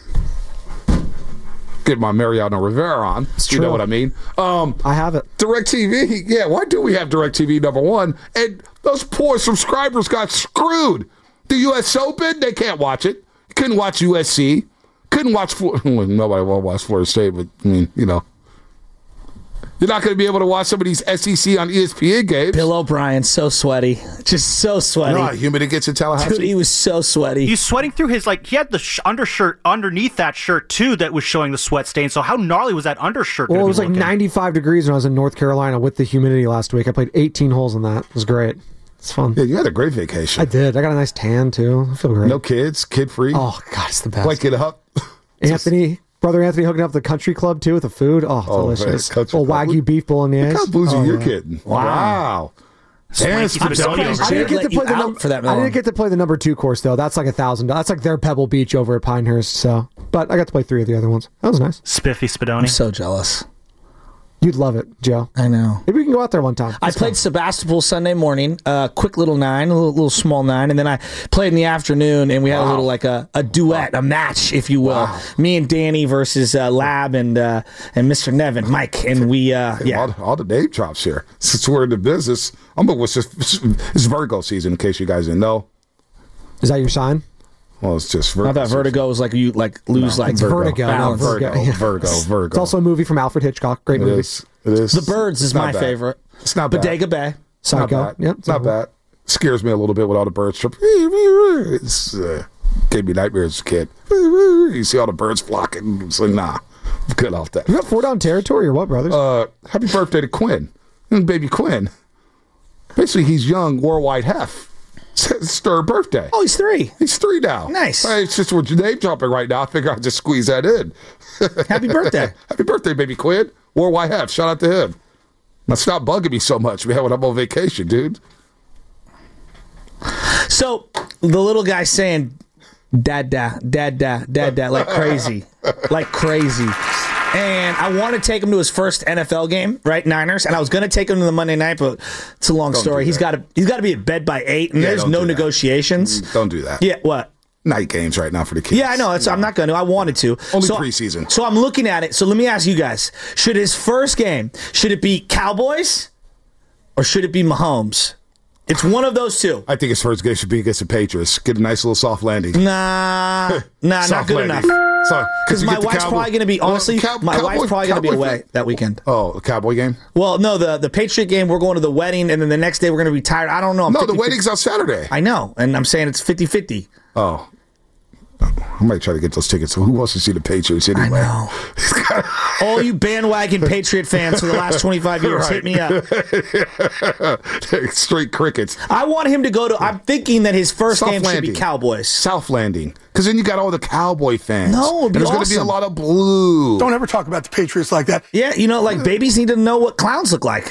get my Mariano Rivera on. It's You know true. what I mean? Um, I have it. DirecTV. Yeah, why do we have DirecTV number one? And those poor subscribers got screwed. The U S Open, they can't watch it. Couldn't watch U S C. Couldn't watch Florida. Well, nobody will watch Florida State, but I mean, you know. You're not going to be able to watch some of these S E C on E S P N games. Bill O'Brien, so sweaty. Just so sweaty. You know how humid it gets in Tallahassee? Dude, he was so sweaty. He's sweating through his, like, he had the sh- undershirt underneath that shirt, too, that was showing the sweat stain. So how gnarly was that undershirt Well, gonna it was be like looking? ninety-five degrees when I was in North Carolina with the humidity last week. I played eighteen holes in that. It was great. It's fun. Yeah, you had a great vacation. I did. I got a nice tan, too. I feel great. No kids, kid-free. Oh, God, it's the best. Wake it up. Anthony, brother Anthony hooking up the country club, too, with the food. Oh, Oh, delicious. man, country Well, club. Wagyu beef bolognese. Look how bougie Oh, you're yeah. getting. Wow. Damn, Swanky some Bedonia Bedonia. over I here. didn't get Let to you play the out number. for that I Malone. didn't get to play the number two course though. That's like a thousand. That's like their Pebble Beach over at Pinehurst. So, but I got to play three of the other ones. That was nice. Spiffy I'm Spadoni. so jealous. You'd love it, Joe. I know. Maybe we can go out there one time. I Let's played go. Sebastopol Sunday morning, uh, quick little nine, a little, little small nine, and then I played in the afternoon, and we had a little like a, a duet, a match, if you will. Me and Danny versus uh, Lab and uh, and Mister Nevin, Mike, and we uh, Hey, yeah. all, all the name drops here. Since we're in the business, I'm gonna wish this, it's Virgo season. In case you guys didn't know, Is that your sign? well, it's just Virgo. I thought season. Vertigo was like you like lose like It's Vertigo. No, balance. Virgo, Virgo. Virgo, Virgo. It's also a movie from Alfred Hitchcock. Great It movie. is. It is. The Birds is It's not my bad. favorite. It's not bad. Bodega Bay. It's not Psycho. bad. Yep, It's not Psycho. bad. Scares me a little bit with all the birds. Chirp. It's uh, gave me nightmares as a kid. You see all the birds flocking. It's like, nah, I'm good off that. You got four down territory or what, brothers? Uh, happy birthday to Quinn, young baby Quinn. Basically, he's young worldwide hef. It's their birthday. Oh, he's three. He's three now. Nice. Hey, it's just with your name dropping right now. I figure I'll just squeeze that in. Happy birthday. Happy birthday, baby Quinn. Worldwide hef. Shout out to him. Now stop bugging me so much, man, when I'm on vacation, dude. So the little guy saying dad da dad da dad da like crazy. Like crazy. And I want to take him to his first N F L game, right? Niners. And I was going to take him to the Monday night, but it's a long Don't story. do He's that. got to he's got to be at bed by eight, and Yeah, there's don't no do that. negotiations. Don't do that. Yeah, what? Night games right now for the kids. Yeah, I know. That's, I'm not going to. I wanted to. Only so, preseason. So I'm looking at it. So let me ask you guys: should his first game should it be Cowboys or should it be Mahomes? It's one of those two. I think his first game should be against the Patriots. Get a nice little soft landing. Nah, nah, not Soft good landing. enough. So, Because you my get the wife's Cowboy- probably going to be Well, honestly. Cow- my Cowboy- wife's probably going to be Cowboy away fan- that weekend. Oh, the Cowboy game? Well, no, the the Patriot game. We're going to the wedding, and then the next day we're going to be tired. I don't know. I'm No, the fifty wedding's on Saturday. I know, and I'm saying it's fifty-fifty. Oh. I might try to get those tickets. So who wants to see the Patriots anyway? I know. All you bandwagon Patriot fans for the last twenty-five years, Right. hit me up. Straight crickets. I want him to go to. I'm thinking that his first South game should Landing. be Cowboys. South Landing. Because then you got all the Cowboy fans. No, it'd And be there's going to be a awesome. lot of blue. Don't ever talk about the Patriots like that. Yeah, you know, like babies need to know what clowns look like.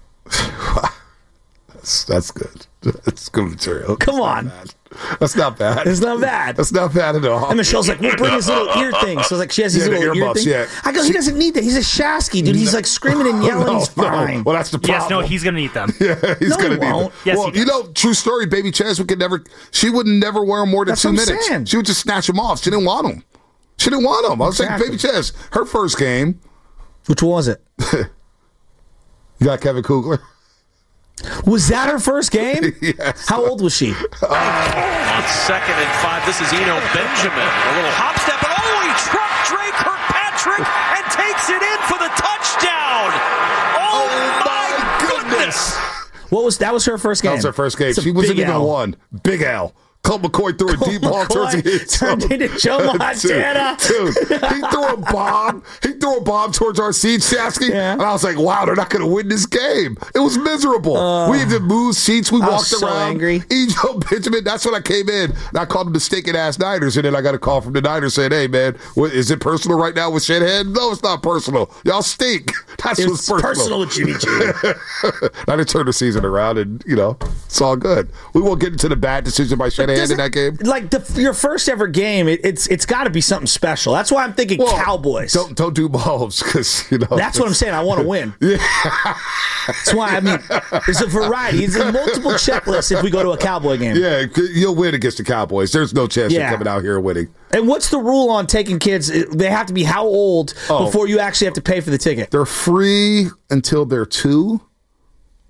That's, that's good. That's good material. Come That's not on. bad. That's not bad. It's not bad. That's not bad at all. And Michelle's like, we'll bring his little ear thing. So like, she has these Yeah, the little ear earmuffs, things. yeah. I go, he doesn't need that. He's a Shasky, dude. He's like screaming and yelling. No, He's no. fine. Well, that's the problem. Yes, no, he's going to need them. Yeah, he's No, gonna he need won't. them. Yes, well, he you does. know, true story. Baby Cheswick could never. She would never wear them more than That's two what I'm minutes. saying. She would just snatch them off. She didn't want them. She didn't want them. I was Exactly. like, Baby Ches, her first game. Which one was it? You got Kevin Kugler. Was that her first game? Yes. How old was she? On second and five, this is Eno Benjamin. A little hop step, and oh, he trucked Drake Kirkpatrick and takes it in for the touchdown. Oh, my goodness. What was that? Was her first game? That was her first game. It's a She wasn't big even L. one. Big Al. Colt McCoy threw a deep ball towards McCoy the end zone. turned into Joe Montana. Dude, dude, he threw a bomb. He threw a bomb towards our seat, Shasky. Yeah. And I was like, wow, they're not going to win this game. It was miserable. Uh, we had to move seats. We I was walked so around. angry. Ejo Benjamin, that's when I came in. And I called them the stinking ass Niners. And then I got a call from the Niners saying, hey, man, what, is it personal right now with Shithead? No, it's not personal. Y'all stink. That's It what's was personal. personal with Jimmy G. I did turn the season around, and you know it's all good. We won't get into the bad decision by Shanahan in Doesn't- that game. Like the, your first ever game, it, it's it's got to be something special. That's why I'm thinking Well, Cowboys. Don't don't do Mahomes because you know That's what I'm saying. I want to win. Yeah. That's why I mean, there's a variety. It's a multiple checklist if we go to a Cowboy game. Yeah, you'll win against the Cowboys. There's no chance Yeah. you're coming out here and winning. And what's the rule on taking kids? They have to be how old Oh. before you actually have to pay for the ticket? They're free until they're two.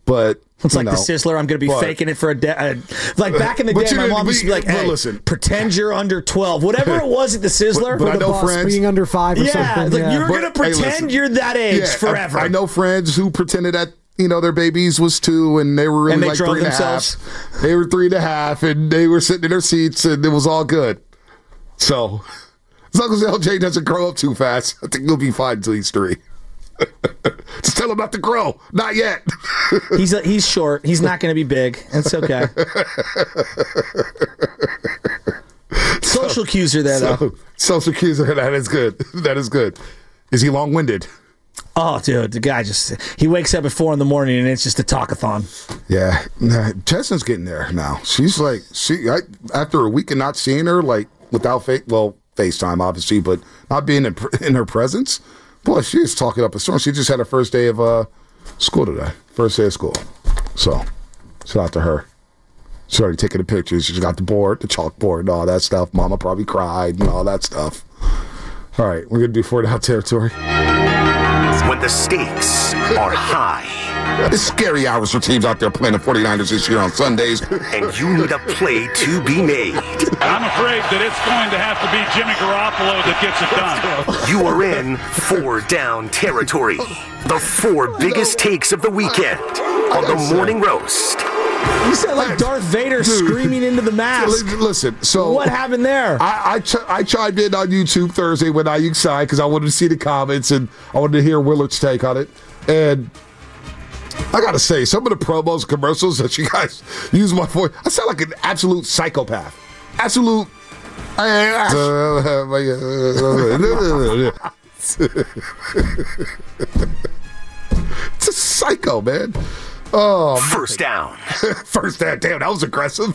But it's like know, the Sizzler. I'm going to be but, faking it for a day. Uh, like back in the day, my mom used to be like, "Hey, listen, pretend you're under twelve, whatever it was at the Sizzler." But, but I know boss friends being under five or yeah, something. like yeah, you're going to pretend hey, listen, you're that age yeah, forever. I, I know friends who pretended that you know their babies was two, and they were really and they like drove three and a themselves. half. They were three and a half, and they were sitting in their seats, and it was all good. So as long as L J doesn't grow up too fast, I think he'll be fine until he's three. Just tell him not to grow. Not yet. he's a, he's short. He's not going to be big. It's okay. Social so, cues are there, so, though. Social cues are that is good. That is good. Is he long-winded? Oh, dude, the guy just he wakes up at four in the morning and it's just a talkathon. Yeah, nah, Chestnut's getting there now. She's like she I, after a week of not seeing her, like without fa- well FaceTime obviously, but not being in, in her presence. Boy, she is talking up a storm. She just had her first day of uh, school today. First day of school. So, shout out to her. She's already taking the pictures. She's got the board, the chalkboard, and all that stuff. Mama probably cried and all that stuff. All right, we're going to do four down territory. When the stakes are high. It's scary hours for teams out there playing the forty-niners this year on Sundays. And you need a play to be made. I'm afraid that it's going to have to be Jimmy Garoppolo that gets it done. You are in four down territory. The four biggest takes of the weekend on the Morning Roast. You sound like Darth Vader Dude. screaming into the mask. Listen, so what happened there? I I, ch- I chimed in on YouTube Thursday when Ayuk signed because I wanted to see the comments and I wanted to hear Willard's take on it. And I gotta say, some of the promos, commercials that you guys use my voice, I sound like an absolute psychopath. Absolute. It's a psycho, man. Oh, first down. First down. Damn, that was aggressive.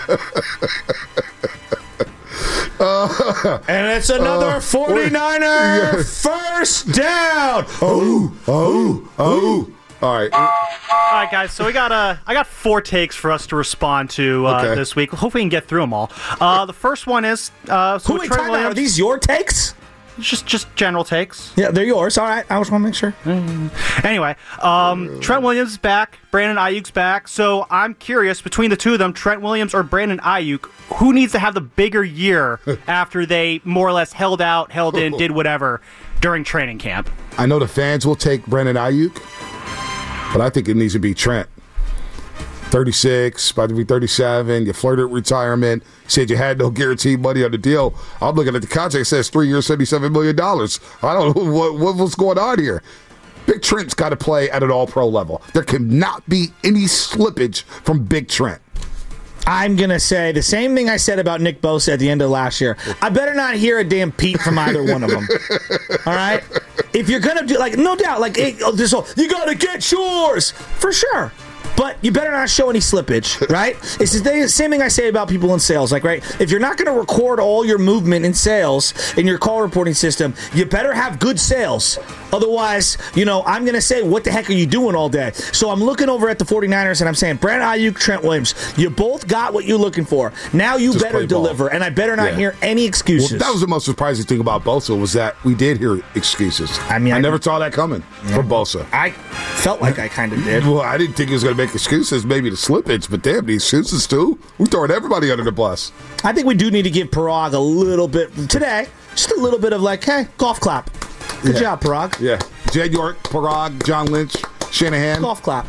uh, and it's another uh, forty-niner yeah. first down. Oh, oh, oh. All right. All right, guys. So we got uh, I got four takes for us to respond to uh, okay. this week. Hopefully, we can get through them all. Uh, the first one is uh, so Who, wait, time out. Are these your takes? Just just general takes. Yeah, they're yours. All right. I just want to make sure. Anyway, um, Trent Williams is back. Brandon Ayuk's back. So I'm curious, between the two of them, Trent Williams or Brandon Ayuk, who needs to have the bigger year after they more or less held out, held in, did whatever during training camp? I know the fans will take Brandon Ayuk, but I think it needs to be Trent. thirty-six, about to be thirty-seven. You flirted with retirement. Said you had no guaranteed money on the deal. I'm looking at the contract. It says three years, seventy-seven million dollars. I don't know what, what what's going on here. Big Trent's got to play at an all-pro level. There cannot be any slippage from Big Trent. I'm going to say the same thing I said about Nick Bosa at the end of last year. I better not hear a damn peep from either one of them. All right? If you're going to do, like, no doubt, like, hey, this whole, you got to get yours. For sure. But you better not show any slippage, right? It's the same thing I say about people in sales. Like, right, if you're not going to record all your movement in sales in your call reporting system, you better have good sales. Otherwise, you know, I'm going to say, what the heck are you doing all day? So I'm looking over at the forty-niners and I'm saying, Brandon Ayuk, Trent Williams, you both got what you're looking for. Now you Just better deliver, and I better not yeah. hear any excuses. Well, that was the most surprising thing about Bosa was that we did hear excuses. I mean, I, I never saw that coming yeah. from Bosa. I felt like I kind of did. Well, I didn't think he was going to make excuses, maybe the slippage, but damn, the excuses too. We're throwing everybody under the bus. I think we do need to give Parag a little bit today, just a little bit of like, hey, golf clap. Good yeah. job, Parag. Yeah. Jed York, Parag, John Lynch, Shanahan. Golf clap.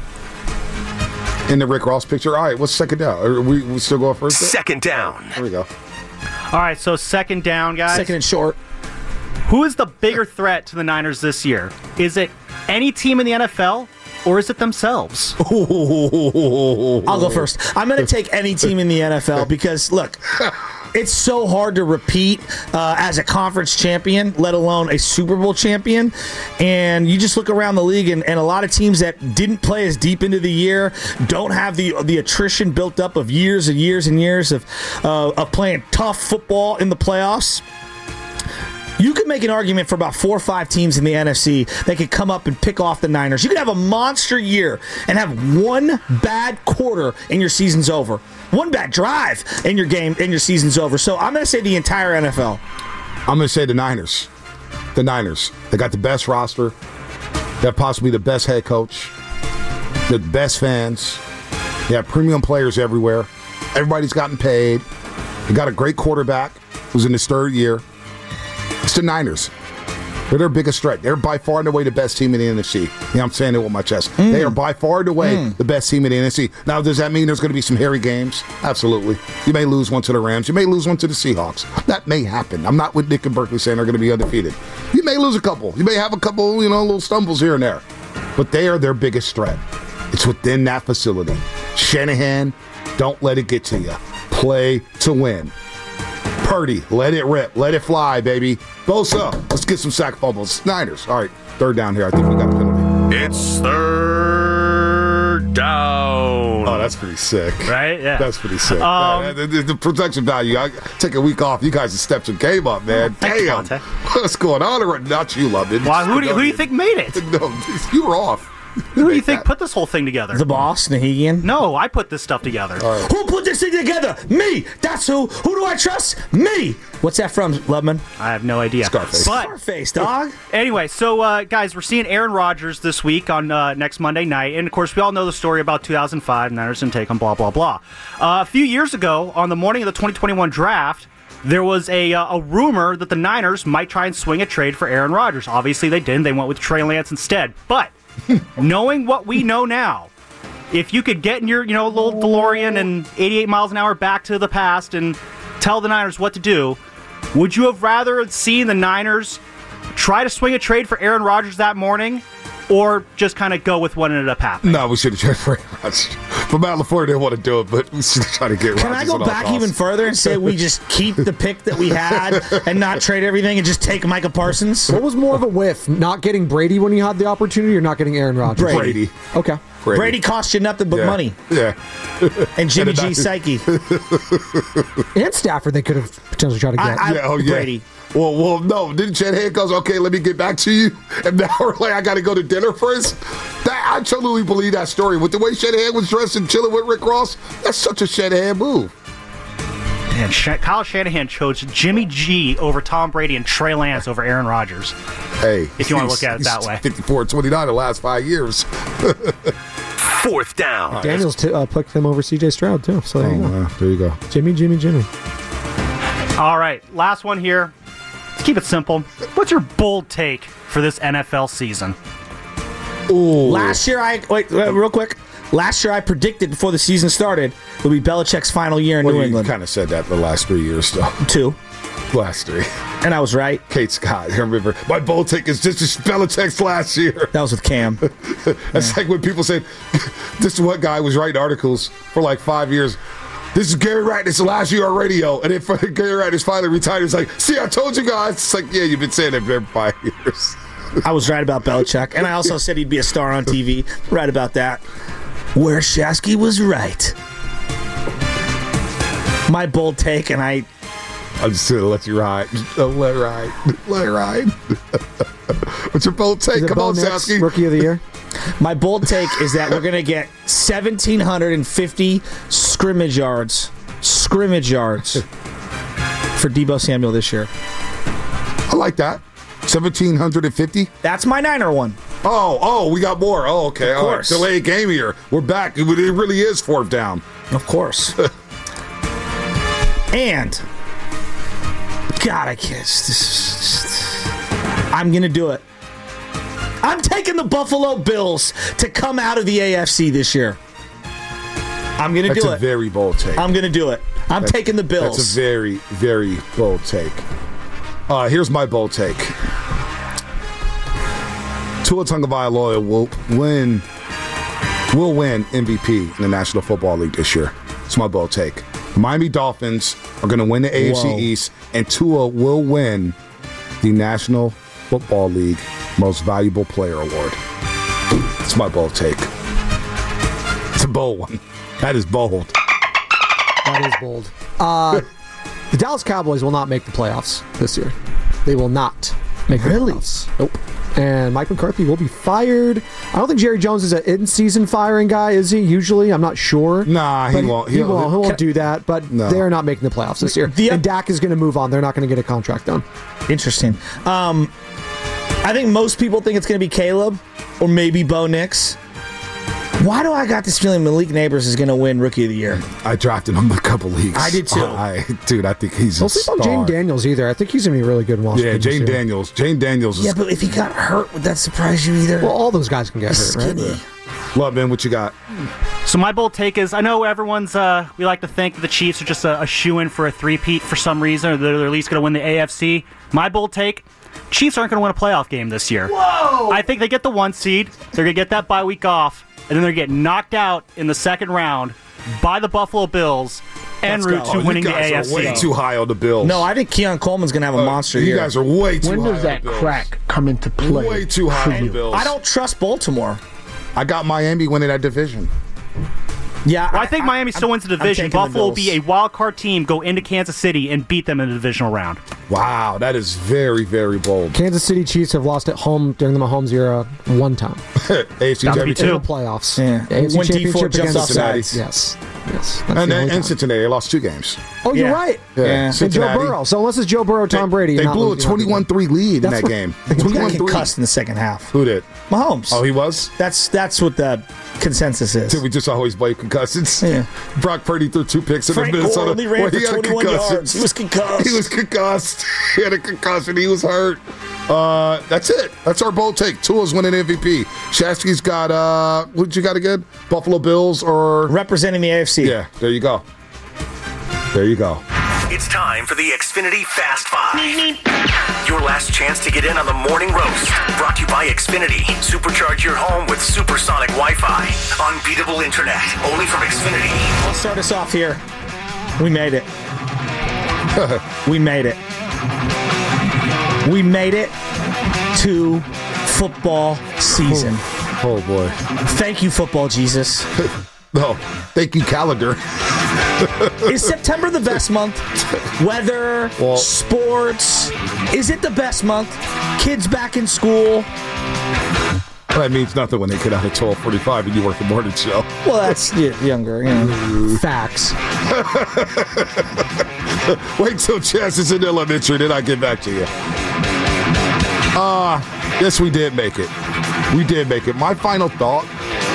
In the Rick Ross picture. All right, what's second down? Are we, we still going first? There? Second down. There we go. All right, so second down, guys. Second and short. Who is the bigger threat to the Niners this year? Is it any team in the N F L? Or is it themselves? I'll go first. I'm going to take any team in the N F L because, look, it's so hard to repeat uh, as a conference champion, let alone a Super Bowl champion. And you just look around the league, and, and a lot of teams that didn't play as deep into the year don't have the the attrition built up of years and years and years of uh, of playing tough football in the playoffs. You could make an argument for about four or five teams in the N F C that could come up and pick off the Niners. You could have a monster year and have one bad quarter and your season's over. One bad drive and your game and your season's over. So I'm going to say the entire N F L. I'm going to say the Niners. The Niners. They got the best roster. They have possibly the best head coach. The best fans. You have premium players everywhere. Everybody's gotten paid. You got a great quarterback who's in his third year. It's the Niners. They're their biggest threat. They're by far and away the best team in the N F C. Yeah, I'm saying it with my chest. Mm. They are by far and away mm. the best team in the N F C. Now, does that mean there's going to be some hairy games? Absolutely. You may lose one to the Rams. You may lose one to the Seahawks. That may happen. I'm not with Nick and Berkeley saying they're going to be undefeated. You may lose a couple. You may have a couple, you know, little stumbles here and there. But they are their biggest threat. It's within that facility. Shanahan, don't let it get to you. Play to win. Purdy, let it rip. Let it fly, baby. Bosa, let's get some sack fumbles. Niners. All right, third down here. I think we got a penalty. It's third down. Oh, that's pretty sick. Right? Yeah. That's pretty sick. Um, yeah, the, the, the protection value. I take a week off. You guys have stepped some game up, man. Thanks, Damn. Conte. What's going on? Not you, London. Why? Who do, you, who do you think made it? No, you were off. Who do you think put this whole thing together? The boss, Nahigian? No, I put this stuff together. Right. Who put this thing together? Me! That's who. Who do I trust? Me! What's that from, Lubman? I have no idea. Scarface. But, Scarface, dog. Anyway, so, uh, guys, we're seeing Aaron Rodgers this week on uh, next Monday night. And, of course, we all know the story about two thousand five, Niners didn't take him, blah, blah, blah. Uh, a few years ago, on the morning of the twenty twenty-one draft, there was a uh, a rumor that the Niners might try and swing a trade for Aaron Rodgers. Obviously, they didn't. They went with Trey Lance instead. But knowing what we know now, if you could get in your, you know, little DeLorean and eighty-eight miles an hour back to the past and tell the Niners what to do, would you have rather seen the Niners try to swing a trade for Aaron Rodgers that morning, or just kind of go with what ended up happening? No, we should have traded for Aaron Rodgers. But Matt LaFleur didn't want to do it, but we should try to get Rodgers. Can I go back even further and say we just keep the pick that we had and not trade everything and just take Micah Parsons? What was more of a whiff? Not getting Brady when you had the opportunity, or not getting Aaron Rodgers? Brady. Brady. Okay. Brady. Brady cost you nothing but Yeah. money. Yeah. And Jimmy And G. a- Psyche. And Stafford, they could have potentially tried to get. I- Yeah, oh, yeah. Brady. Well, well, no. Didn't Shanahan goes, okay, let me get back to you. And now we're like, I got to go to dinner first. That I truly believe that story. With the way Shanahan was dressed and chilling with Rick Ross, that's such a Shanahan move. And Sh- Kyle Shanahan chose Jimmy G over Tom Brady and Trey Lance over Aaron Rodgers. Hey, If you wanna he's- look at it that he's way. fifty-four twenty-nine the last five years. Fourth down. Daniels t- uh, picked him over C J Stroud too. So there you go. Oh, wow. There you go. Jimmy, Jimmy, Jimmy. All right, last one here. Let's keep it simple. What's your bold take for this N F L season? Ooh. Last year, I wait uh, real quick. Last year, I predicted before the season started would be Belichick's final year in Well, New you England. kind of said that the last three years, though. Two, Last three. and I was right. Kate Scott, I remember. My bold take is just as Belichick's last year. That was with Cam. That's like when people say, this is what guy was writing articles for like five years. This is Gary Wright. This is last year on radio. And then Gary Wright is finally retired. He's like, see, I told you guys. It's like, yeah, you've been saying that for five years. I was right about Belichick, and I also said he'd be a star on T V. Right about that. Where Shasky was right. My bold take, and I I'm just going to let you ride. Don't let it ride. Let it ride. What's your bold take? Is it Come Bo on, Nix, Sasky. Rookie of the year. my bold take is that we're gonna get one thousand seven hundred fifty scrimmage yards, scrimmage yards for Deebo Samuel this year. I like that. seventeen fifty. That's my Niner one. Oh, oh, we got more. Oh, okay. Of All right. course. Delayed game here. We're back. It really is fourth down. Of course. And God, I can't. This is just, I'm gonna do it. I'm taking the Buffalo Bills to come out of the A F C this year. I'm gonna That's do a it. very bold take. I'm gonna do it. I'm That's- taking the Bills. That's a very, very bold take. Uh, here's my bold take. Tua Tagovailoa will win, will win M V P in the National Football League this year. It's my bold take. Miami Dolphins are going to win the A F C Whoa. East, and Tua will win the National Football League Most Valuable Player Award. It's my bold take. It's a bold one. That is bold. That is bold. Uh, the Dallas Cowboys will not make the playoffs this year. They will not make the Really? playoffs. Nope. And Mike McCarthy will be fired. I don't think Jerry Jones is an in-season firing guy, is he? Usually, I'm not sure. Nah, he But won't. He, He'll- won't. He won't do that. But No. they're not making the playoffs this year. The- and Dak is going to move on. They're not going to get a contract done. Interesting. Um, I think most people think it's going to be Caleb or maybe Bo Nix. Why do I got this feeling Malik Neighbors is going to win Rookie of the Year? I drafted him in a couple leagues. I did too. Oh, I, dude, I think he's Don't a sleep on star. Jane Daniels either. I think he's going to be really good in Washington. Yeah, this Jane year. Daniels. Jane Daniels is... Yeah, but if he got hurt, would that surprise you either? Well, all those guys can get He's hurt, skinny. right? Love, man, what you got? So my bold take is, I know everyone's, uh, we like to think that the Chiefs are just a, a shoo-in for a three-peat for some reason, or they're at least going to win the A F C. My bold take, Chiefs aren't going to win a playoff game this year. Whoa! I think they get the one seed, they're going to get that bye week off, and then they're going to get knocked out in the second round by the Buffalo Bills en Let's route go. to Oh, winning you the guys A F C. are way too high on the Bills. No, I think Keon Coleman's going to have a Uh, monster you year. guys are way too When high does that on the Bills. crack come into play? Way too high on the Bills. I don't trust Baltimore. I got Miami winning that division. Yeah, Well, I think Miami still wins the I'm division. taking the Buffalo will be a Bills. wild card team, go into Kansas City, and beat them in the divisional round. Wow, that is very, very bold. Kansas City Chiefs have lost at home during the Mahomes era one time. A F C That would be championship. two. In the playoffs. Yeah. A F C When D four championship jumps against off Cincinnati. sides. Yes. Yes. That's And, the and, only time. and Cincinnati, they lost two games. Oh, you're Yeah. right. Yeah, Yeah. And Joe Cincinnati. Burrow. So unless it's Joe Burrow, Tom Brady, They you're not blew a losing on twenty-one three lead in That's that what- game. He got twenty-one three. concussed in the second half. Who did? Mahomes. Oh, he was? That's that's what the consensus is. Did we just always blame concussions? Yeah. Brock Purdy threw two picks in Frank Minnesota. Gore only ran Well, for he had a twenty-one concussion. yards. He was concussed. He was concussed. He had a concussion. He was hurt. Uh, that's it. That's our bold take. Tua's winning M V P. Shasky's got, uh, what you got again? Buffalo Bills or... Representing the A F C. Yeah, there you go. There you go. It's time for the Xfinity Fast Five. Your last chance to get in on the morning roast. Brought to you by Xfinity. Supercharge your home with supersonic Wi-Fi. Unbeatable internet. Only from Xfinity. Let's start us off here. We made it. We made it. We made it to football season. Oh, boy. Thank you, football Jesus. No, thank you, calendar. Is September the best month? Weather, Well- sports. Is it the best month? Kids back in school. That means nothing when they get out at twelve forty-five and you work the morning show. Well, that's y- younger. You know. Facts. Wait till Chess is in elementary, then I get back to you. Uh, yes, we did make it. We did make it. My final thought,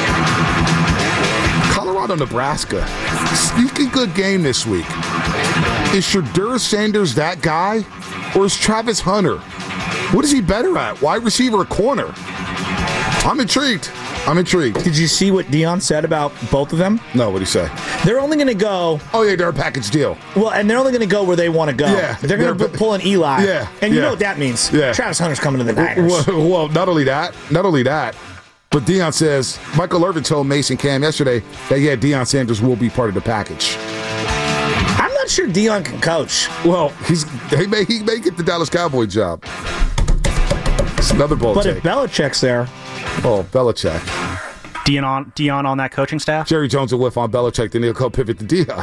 Colorado, Nebraska. Sneaky good game this week. Is Shadur Sanders that guy? Or is Travis Hunter? What is he better at? Wide receiver or corner? I'm intrigued. I'm intrigued. Did you see what Dion said about both of them? No, what'd he say? They're only going to go. Oh, yeah, they're a package deal. Well, and they're only going to go where they want to go. Yeah, they're going to they're- pull an Eli. Yeah, and you yeah. know what that means. Yeah. Travis Hunter's coming to the Niners. Well, well, not only that, not only that, but Deion says, Michael Irvin told Mason Cam yesterday that, yeah, Deion Sanders will be part of the package. I'm not sure Dion can coach. Well, he's he may he may get the Dallas Cowboy job. It's another bold But take. if Belichick's there, Oh, Belichick. Dion on, Dion on that coaching staff? Jerry Jones will whiff on Belichick, then he'll go pivot to Deion.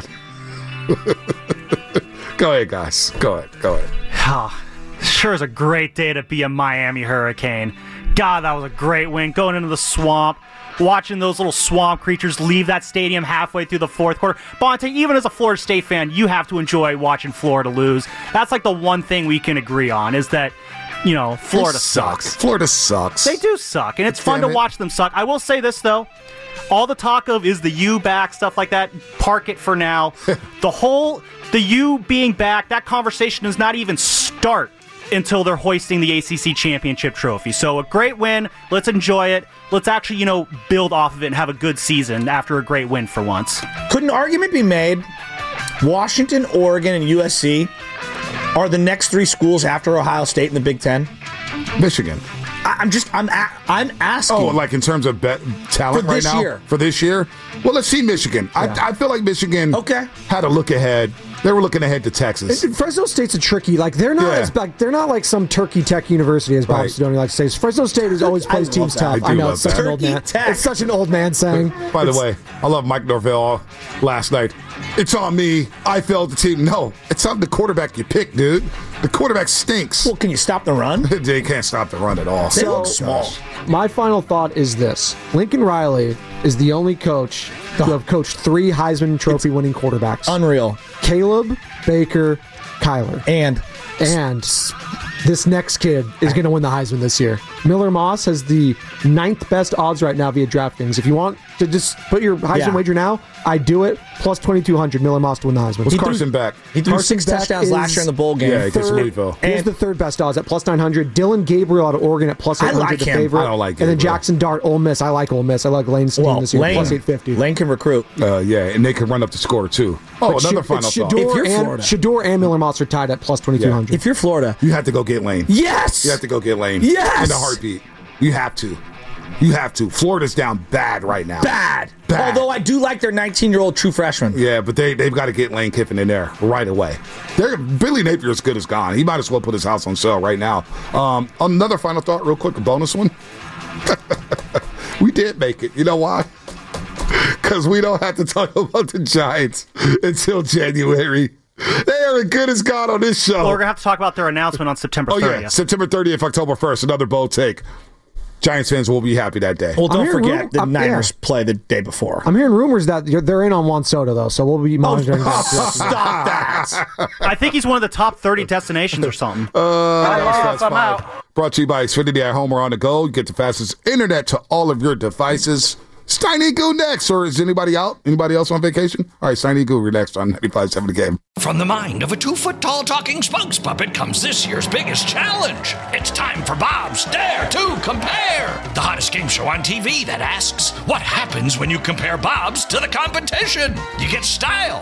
Go ahead, guys. Go ahead. Go ahead. Ah, sure is a great day to be a Miami Hurricane. God, that was a great win. Going into the swamp, watching those little swamp creatures leave that stadium halfway through the fourth quarter. Bonte, even as a Florida State fan, you have to enjoy watching Florida lose. That's like the one thing we can agree on is that, you know, Florida They suck. sucks. Florida sucks. They do suck, and it's fun Damn to it. watch them suck. I will say this, though. All the talk of is the U back, stuff like that, park it for now. The whole, the U being back, that conversation does not even start until they're hoisting the A C C championship trophy. So a great win. Let's enjoy it. Let's actually, you know, build off of it and have a good season after a great win for once. could an argument be made Washington, Oregon, and U S C are the next three schools after Ohio State in the Big Ten? Michigan. I, I'm just, I'm, a, I'm asking. Oh, like in terms of bet talent For right this now? year. For this year? Well, let's see Michigan. I, I feel like Michigan Okay. had a look ahead. They were looking ahead to Texas. And Fresno State's a tricky. Like they're not Yeah. as like they're not like some Turkey Tech University as Bob Right. Sidoni likes to say. Fresno State is always I plays love teams that. tough. I I, do know love it's such that. an old Turkey man. Tech. It's such an old man saying. By the It's- way, I love Mike Norvell last night. It's on me. I failed the team. No, it's on the quarterback you pick, dude. The quarterback stinks. Well, can you stop the run? They can't stop the run at all. They look So- small. My final thought is this: Lincoln Riley is the only coach to have coached three Heisman Trophy winning quarterbacks. Unreal. Caleb, Baker, Kyler, And and This next kid is going to win the Heisman this year. Miller Moss has the ninth best odds right now via DraftKings. If you want to just put your Heisman Yeah. wager now, I do it. Plus twenty-two hundred, Miller Moss to win the Heisman. What's Carson back? He threw Carson six Beck touchdowns last is year in the bowl game. Yeah, against third- Louisville. He's the third best odds at plus nine hundred. Dylan Gabriel out of Oregon at plus I eight hundred like to him. favorite. I don't like And then Gabriel. Jackson Dart, Ole Miss. I like Ole Miss. I like Lane's team Well, this year. Lane, Plus eight fifty. Lane can recruit. Uh, yeah, and they can run up the score too. Oh, But another Sh- final it's thought. Shador If you're and, Florida. Shador and Miller Moss are tied at plus twenty-two hundred. If you're Florida, You have to go get Lane. yes, You have to go get Lane. Yes! In a heartbeat. You have to. You have to. Florida's down bad right now. bad. Bad. Although I do like their nineteen-year-old true freshman. Yeah, but they, they've got to get Lane Kiffin in there right away. They're, Billy Napier's good as gone. He might as well put his house on sale right now. Um, another final thought, real quick, a bonus one. We did make it. You know why? Because we don't have to talk about the Giants until January. They are as good as God on this show. Well, we're going to have to talk about their announcement on September Oh, thirtieth. yeah. September thirtieth, October first, another bold take. Giants fans will be happy that day. Well, don't hearing forget rumor- the I'm- Niners yeah. play the day before. I'm hearing rumors that you're, they're in on Juan Soto, though, so we'll be monitoring that. Stop that. I think he's one of the top thirty destinations or something. Uh, I lost, Fast I'm Five. out. Brought to you by Xfinity at home or on the go. You get the fastest internet to all of your devices. Steiny Goo next, or is anybody out? Anybody else on vacation? All right, Steiny Goo, we're next on ninety-five point seven The Game. From the mind of a two-foot-tall talking spokes puppet comes this year's biggest challenge. It's time for Bob's Dare to Compare, the hottest game show on T V that asks, what happens when you compare Bob's to the competition? You get style.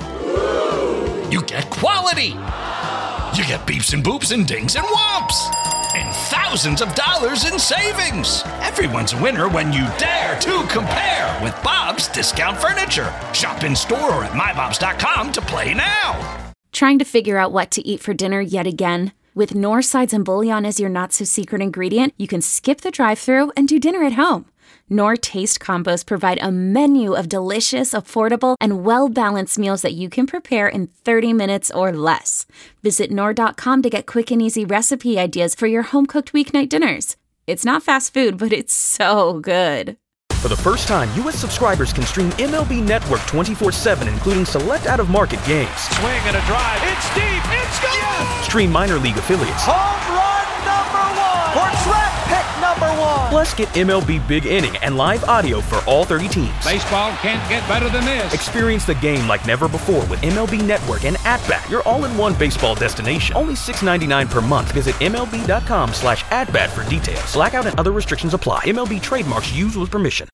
You get quality. You get beeps and boops and dings and whomps. And thousands of dollars in savings. Everyone's a winner when you dare to compare with Bob's Discount Furniture. Shop in store or at my bobs dot com to play now. Trying to figure out what to eat for dinner yet again? With Knorr sides and bouillon as your not-so-secret ingredient, you can skip the drive-thru and do dinner at home. Knorr Taste Combos provide a menu of delicious, affordable, and well-balanced meals that you can prepare in thirty minutes or less. Visit Knorr dot com to get quick and easy recipe ideas for your home-cooked weeknight dinners. It's not fast food, but it's so good. For the first time, U S subscribers can stream M L B Network twenty-four seven, including select out-of-market games. Swing and a drive. It's deep. It's gone. Yes. Stream minor league affiliates. Home run number one. Or draft pick number one. Plus, get M L B Big Inning and live audio for all thirty teams. Baseball can't get better than this. Experience the game like never before with M L B Network and At-Bat, your all-in-one baseball destination. Only six ninety-nine per month. Visit M L B dot com slash at bat for details. Blackout and other restrictions apply. M L B trademarks used with permission.